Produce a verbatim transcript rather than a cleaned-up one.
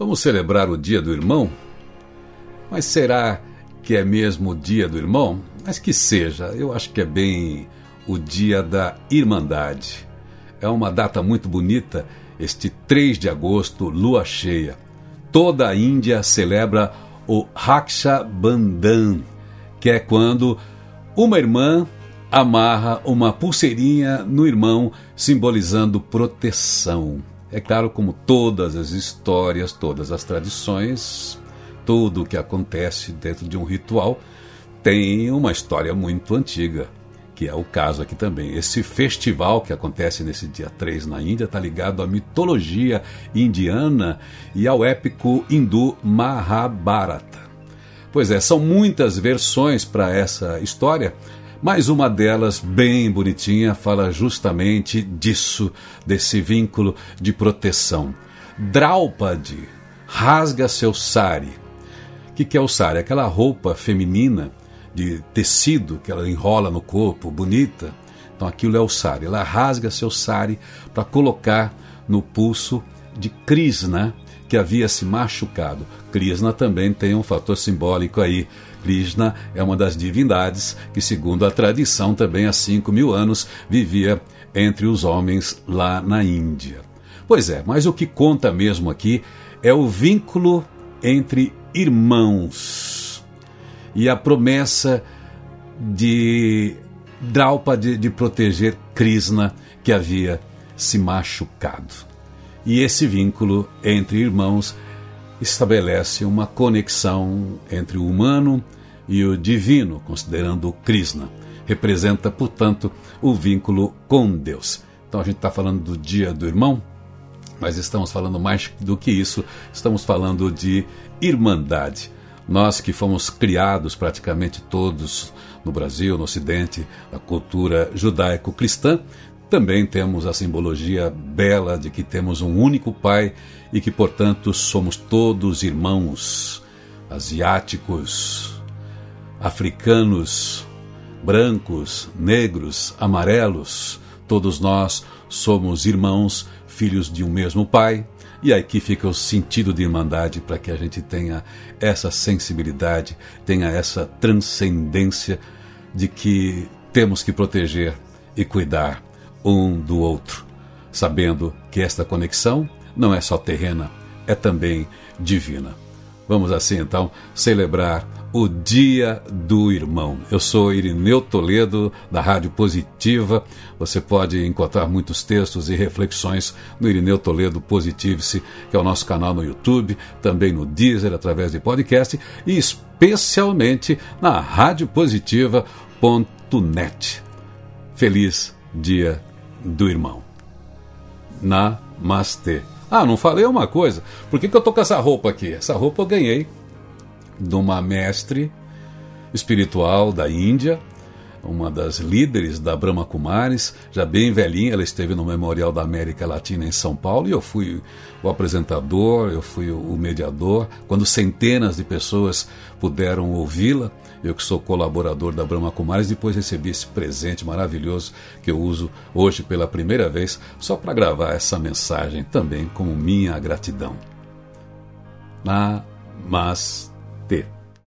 Vamos celebrar o Dia do Irmão? Mas será que é mesmo o Dia do Irmão? Mas que seja, eu acho que é bem o Dia da Irmandade. É uma data muito bonita, este três de agosto, lua cheia. Toda a Índia celebra o Raksha Bandhan, que é quando uma irmã amarra uma pulseirinha no irmão, simbolizando proteção. É claro, como todas as histórias, todas as tradições, tudo o que acontece dentro de um ritual tem uma história muito antiga, que é o caso aqui também. Esse festival que acontece nesse dia três na Índia está ligado à mitologia indiana e ao épico hindu Mahabharata. Pois é, são muitas versões para essa história, mas uma delas, bem bonitinha, fala justamente disso, desse vínculo de proteção. Draupadi rasga seu sari. O que, que é o sari? Aquela roupa feminina de tecido que ela enrola no corpo, bonita. Então aquilo é o sari. Ela rasga seu sari para colocar no pulso de Krishna, que havia se machucado. Krishna também tem um fator simbólico aí. Krishna é uma das divindades que, segundo a tradição, também há cinco mil anos vivia entre os homens lá na Índia. Pois é, mas o que conta mesmo aqui é o vínculo entre irmãos e a promessa de Draupadi de proteger Krishna, que havia se machucado. E esse vínculo entre irmãos estabelece uma conexão entre o humano e o divino, considerando Krishna. Representa, portanto, o vínculo com Deus. Então a gente está falando do Dia do Irmão, mas estamos falando mais do que isso, estamos falando de irmandade. Nós que fomos criados praticamente todos no Brasil, no Ocidente, a cultura judaico-cristã, também temos a simbologia bela de que temos um único Pai e que, portanto, somos todos irmãos, asiáticos, africanos, brancos, negros, amarelos. Todos nós somos irmãos, filhos de um mesmo Pai. E aqui fica o sentido de irmandade para que a gente tenha essa sensibilidade, tenha essa transcendência de que temos que proteger e cuidar um do outro, sabendo que esta conexão não é só terrena, é também divina. Vamos assim então celebrar o Dia do Irmão. Eu sou Irineu Toledo, da Rádio Positiva. Você pode encontrar muitos textos e reflexões no Irineu Toledo Positive-se, que é o nosso canal no YouTube, também no Deezer, através de podcast, e especialmente na rádio positiva ponto net. Feliz Dia do Irmão. Namastê. Ah, não falei uma coisa. Por que, que eu tô com essa roupa aqui? Essa roupa eu ganhei de uma mestre espiritual da Índia, uma das líderes da Brahma Kumaris, já bem velhinha. Ela esteve no Memorial da América Latina em São Paulo e eu fui o apresentador, eu fui o mediador, quando centenas de pessoas puderam ouvi-la. Eu que sou colaborador da Brahma Kumaris, depois recebi esse presente maravilhoso que eu uso hoje pela primeira vez, só para gravar essa mensagem também como minha gratidão. Namastê.